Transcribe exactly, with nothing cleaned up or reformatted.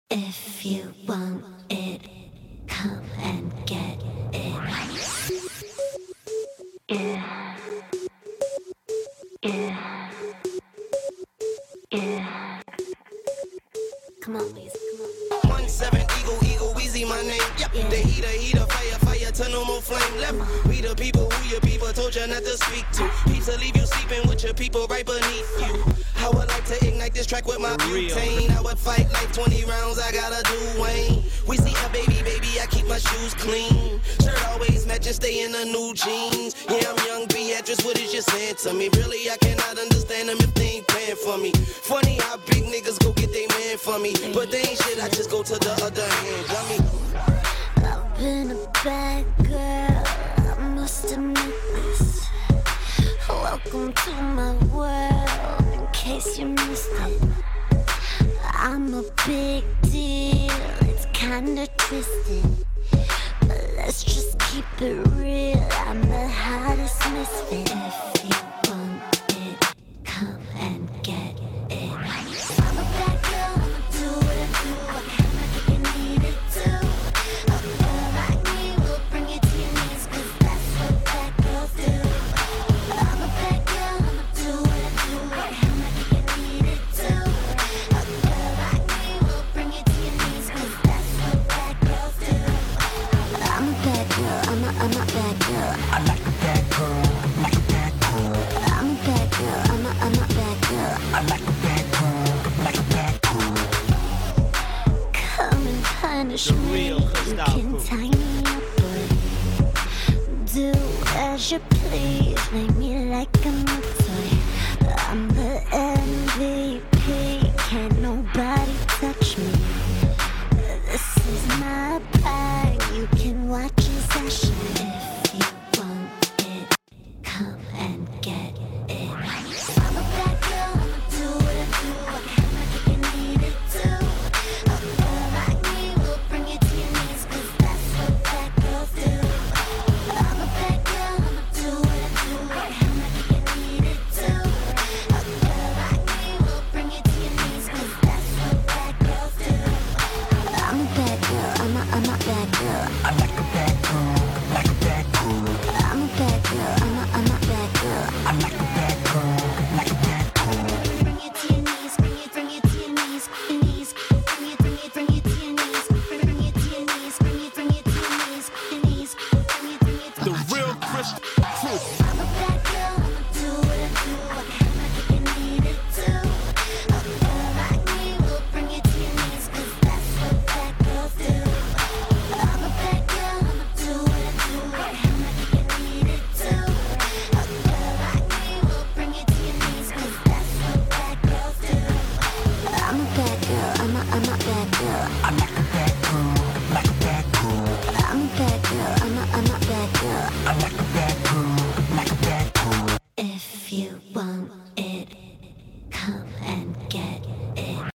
If you want it, come and get it. Yeah. Yeah. Yeah. Come on, please. Come on. One seven Eagle, Eagle, Weezy, my name. Yep. Yeah. The heater, heater, fire, fire, turn no more flame left. We the people who your people told you not to speak to. Pizza leave you sleeping with your people right beneath you. I would like to ignite this track with my butane. I would fight like twenty rounds, I gotta do Wayne. We see a baby, baby, I keep my shoes clean. Shirt always matching, stay in the new jeans. Yeah, I'm young Beatrice, what is you saying to me? Really, I cannot understand them if they ain't paying for me. Funny how big niggas go get they man for me. But they ain't shit, I just go to the other hand, dummy. I've been a bad girl, I must admit this. Welcome to my world, in case you missed it. I'm a big deal, it's kinda twisted. But let's just keep it real, I'm the hottest misfit. If you want it, come and get it. I'm a bad girl, I'ma do what I do. I can make it, you need it too. A girl like me will bring it to your knees, cause that's what bad girls do. I'm a bad girl, I'ma do what I do. I can make it, you need it too. A girl like me will bring it to your knees, cause that's what bad girls do. I'm a bad girl, I'm a, I'm a bad girl. I like a bad girl, like a bad girl. I'm a bad girl, I'm a, I'm a bad girl. I like a bad girl, like a bad girl. Come and punish The me, real you Cristal can Crew. tie me up, but do as you please, play me like I'm a toy. I'm the M V P, can't nobody touch me. This is my bag, you can watch as I shine. If you want it, come and get it. I'm a bad girl, I'ma do what I do. I can make it, you need it too. A girl like me will bring it to your knees, cause that's what bad girls do. I'm a bad girl, I'ma do what I do. I can make it, you need it too. A girl like me will bring it to your knees, cause that's what bad girls do. I'm a bad girl, I'm a, I'm a bad girl. I like a bad girl, like a bad girl. I'm a bad girl, I'm a, I'm a bad girl. I like a bad girl, like a bad girl. Bring it to your knees, bring it, bring it to your knees, your knees. Bring it, bring it, bring it to your knees. Bring, bring it to your knees, bring it, bring it to your knees, your knees. Bring it, bring it, The real Chris Crew. I'm a bad girl, I'ma do what I do. I can make it, you need it too. A girl like me will bring it to your knees, cause that's what bad girls do. I'm a bad girl, I'ma do what I do. I can make it, you need it too. A girl like me will bring it to your knees, cause that's what bad girls do. I'm a bad girl, I'm a, I'm a bad girl. I like a bad girl, like a bad girl. I'm a bad girl, I'm a, I'm a bad girl. I like a bad girl, like a bad girl. If you want